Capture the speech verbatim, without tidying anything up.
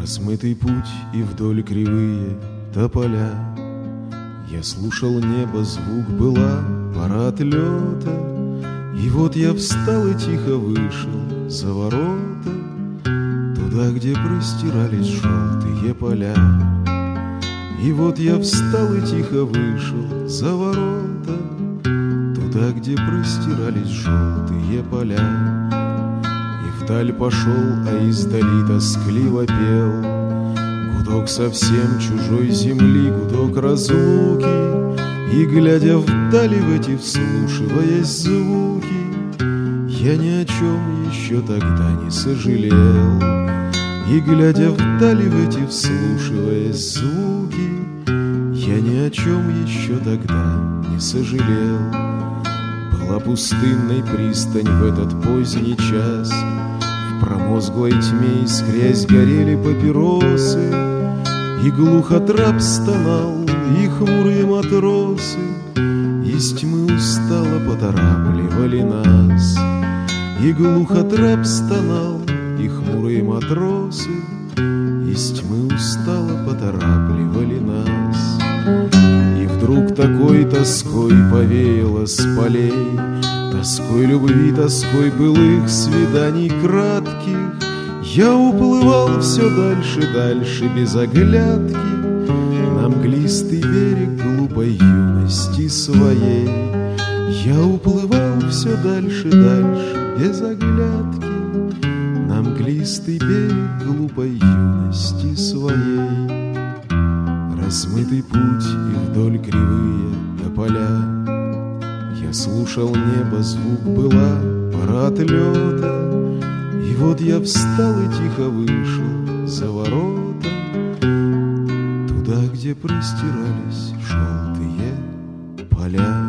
Размытый путь и вдоль кривые тополя. Я слушал небо, звук была пора отлета. И вот я встал и тихо вышел за ворота, туда, где простирались желтые поля. И вот я встал и тихо вышел за ворота, туда, где простирались желтые поля. И вдаль пошел, а издали тоскливо пел гудок совсем чужой земли, гудок разлуки. И, глядя вдали в эти, вслушиваясь звуки, я ни о чем еще тогда не сожалел. И, глядя вдали в эти, вслушиваясь звуки, я ни о чем еще тогда не сожалел. Была пустынной пристань в этот поздний час, в промозглой тьме искрясь горели папиросы, и глухо трап стонал, и хмурые матросы из тьмы устало поторапливали нас. И глухо трап стонал, и хмурые матросы из тьмы устало поторапливали нас. И вдруг такой тоской повеяло с полей, тоской любви, тоской былых свиданий кратких. Я уплывал все дальше, дальше без оглядки на мглистый берег глупой юности своей. Я уплывал все дальше, дальше без оглядки на мглистый берег глупой юности своей. Размытый путь и вдоль кривые тополя. Я слушал небо, звук была пора отлета. И вот я встал и тихо вышел за ворота, туда, где простирались желтые поля.